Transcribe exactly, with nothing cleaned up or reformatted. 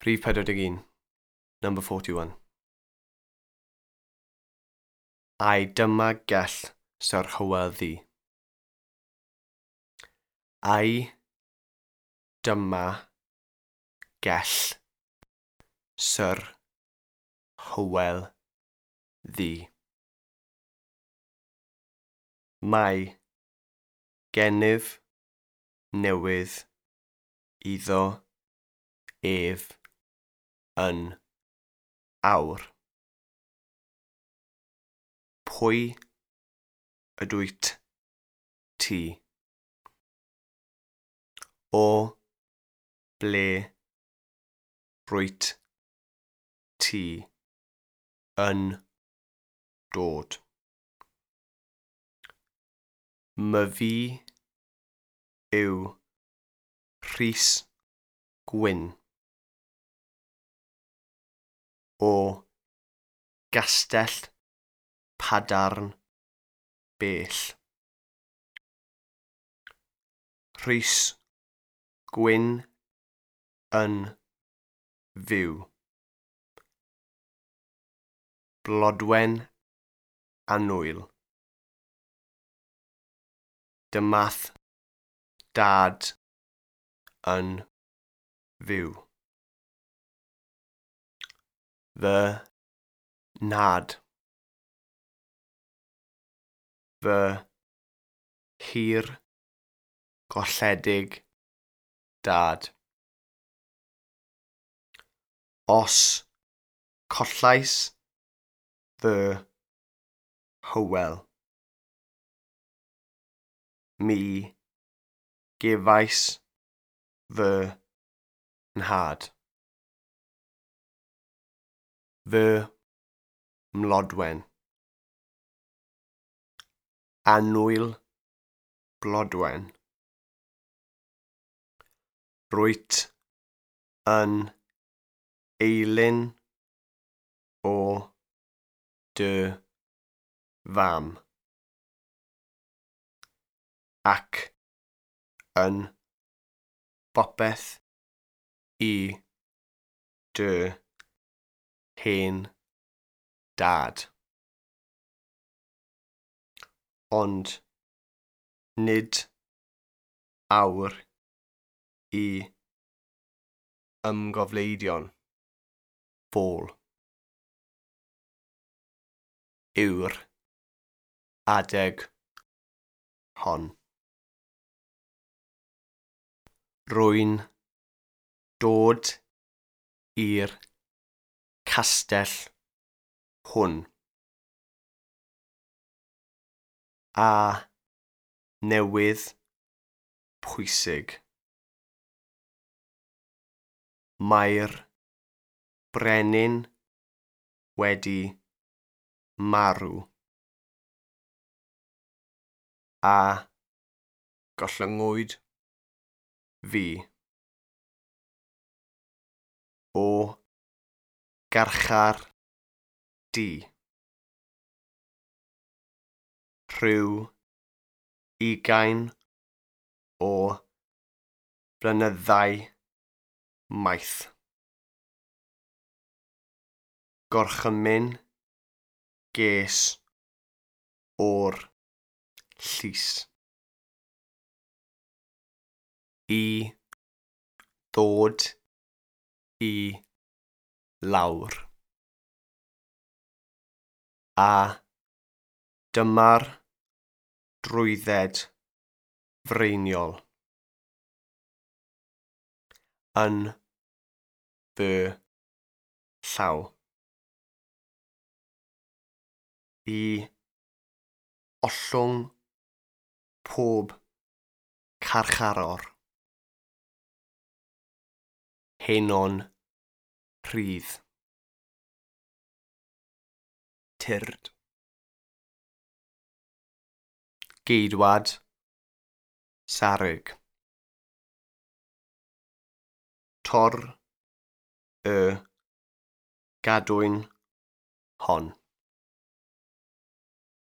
Rhif pedwar deg un, number forty-one. Ai dyma gell Syr Hywel ddi. Ai dyma gell Syr Hywel ddi. Mae gennyf newydd iddo ef yn awr. Pwy ydwyt ti? O ble rwyt ti yn dod? Myfi yw Rhys Gwyn o Gastell Padarn Bell. Rhys Gwyn yn fyw. Blodwen annwyl. Dymath dad yn fyw. Fy nhad. Fy hir golledig dad. Os collais fy Hywel, mi gefais fy nhad. Fy mlodwen. Annwyl blodwen. Rwyt yn eilyn o dy fam ac yn bopeth i dy hen dad. Ond nid awr i ymgofleidion ffôl yw'r adeg hon. Rwy'n dod i'r castell hwn a newydd pwysig. Mae'r brenin wedi marw a gollyngwyd fi o garchar di. Rhyw ugain o flynyddau maith. Gorchymyn ges o'r llys i ddod i lawr. A dyma'r drwydded freiniol yn fy llaw. I ollwng pob carcharor. Henon rhydd. Tyrd. Geidwad Sarug. Tor y gadwyn hon.